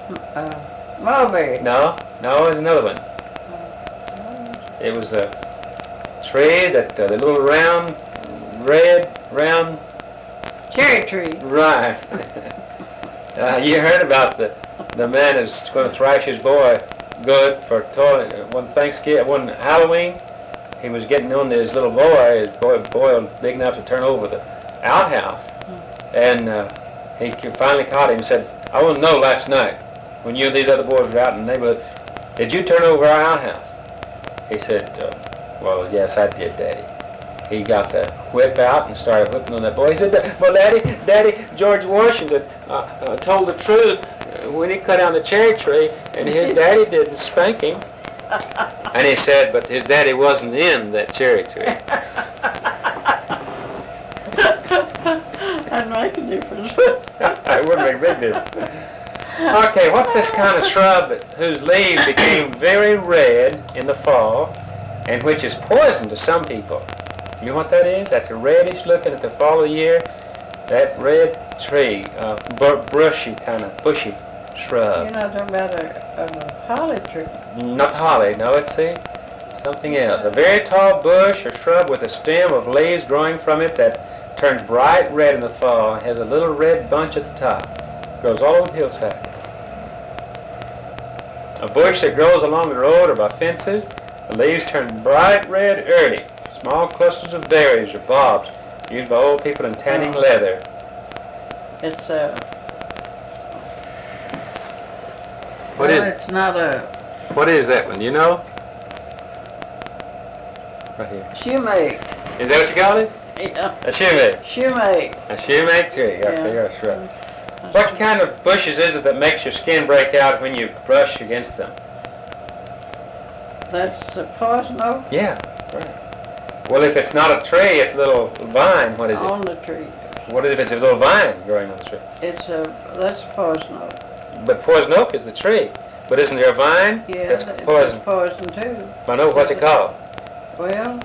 Mulberry. No, it was another one. It was a tree that the little round, round. Cherry tree. Right. You heard about the man who's going to thrash his boy good for toilet. One Halloween, he was getting on to his little boy. His boy was big enough to turn over the outhouse, and he finally caught him and said, "I want to know last night when you and these other boys were out in the neighborhood, did you turn over our outhouse?" He said, "Well, yes, I did, Daddy." He got the whip out and started whipping on that boy. He said, "Well, Daddy, George Washington told the truth when he cut down the cherry tree, and his daddy didn't spank him." And he said, "But his daddy wasn't in that cherry tree." That'd make a difference. It would make a big difference. Okay, what's this kind of shrub whose leaves became very red in the fall, and which is poison to some people? You know what that is? That's a reddish looking at the fall of the year. That red tree, bushy You're shrub. not talking about a holly tree. Not holly, no, it's something else. A very tall bush or shrub with a stem of leaves growing from it that turns bright red in the fall and has a little red bunch at the top. Grows all over the hillside. A bush that grows along the road or by fences. The leaves turn bright red early. Small clusters of berries or bobs used by old people in tanning leather. It's it's not What is that one? You know? Right here. shumake. Is that what you call it? Yeah. A shumake. Shumake. A shumake tree. Okay, you're a shrub. What kind of bushes is it that makes your skin break out when you brush against them? That's a poison oak Yeah, right. Well, if it's not a tree, it's a little vine. What is it? on the tree. What if it's a little vine growing on the tree? That's poison oak. But poison oak is the tree. But isn't there a vine? Yeah, That's it's poison. poison too. I know what's it called. Well,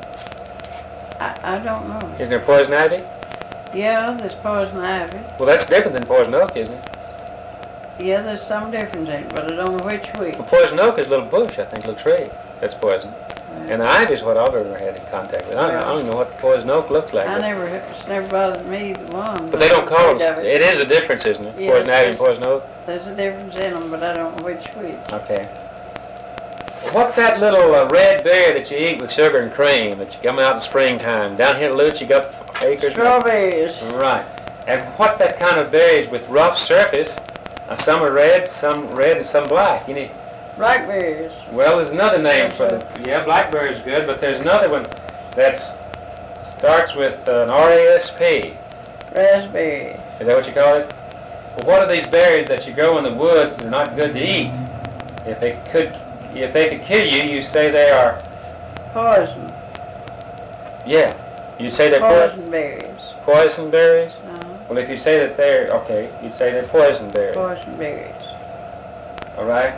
I don't know. Isn't there poison ivy? Yeah, there's poison ivy. Well, that's different than poison oak, isn't it? Yeah, there's some difference in it, but I don't know which way. Well, poison oak is a little bush, I think, a little tree. That's poison. And the ivy is what I've ever had in contact with. I don't know what poison oak looks like. It's never bothered me, the one. But they don't call them. It is a difference, isn't it? Yes, Poison ivy and poison oak? There's a difference in them, but I don't know which way. Okay. What's that little red berry that you eat with sugar and cream that you come out in springtime? Down here in Lutz, you got acres. Strawberries. Right. And what's that kind of berries with rough surface? Some are red, and some black. You need. Blackberries. Well, there's another name for the. Yeah, blackberry is good, but there's another one that starts with an RASP. Raspberry. Is that what you call it? Well, what are these berries that you grow in the woods that are not good to eat? If they could kill you, you say they are. Poison. Yeah, you say they're Poison berries. poison berries. Uh-huh. Well, if you say that they're okay, you'd say they're poison berries. Poison berries. All right.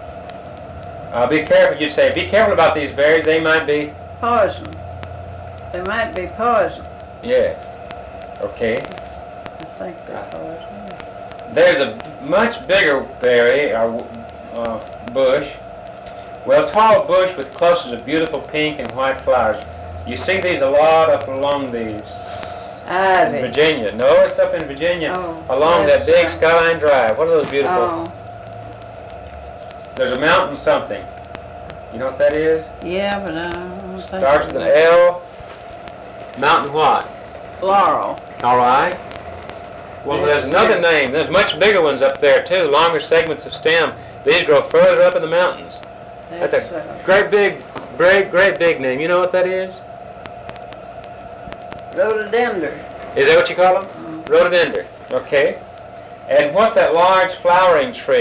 Be careful. You say, be careful about these berries. They might be. Poison. They might be poison. Yes. Okay. I think they're poison. There's a much bigger berry or bush. Well, tall bush with clusters of beautiful pink and white flowers. You see these a lot up along the Ivy. Virginia. No, it's up in Virginia along that that's, big Skyline Drive. What are those beautiful? Oh, There's a mountain something. You know what that is? yeah, but I don't think. Starts with an L. Mountain what? Laurel. All right. Well, there's another name. There's much bigger ones up there too. Longer segments of stem. These grow further up in the mountains. That's a great big name. You know what that is? Rhododendron. Is that what you call them? Rhododendron. Okay. And what's that large flowering tree?